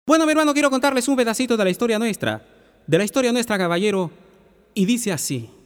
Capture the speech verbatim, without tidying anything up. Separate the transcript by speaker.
Speaker 1: Bueno, mi hermano, quiero contarles un pedacito de la historia nuestra, de la historia nuestra, caballero, y dice así.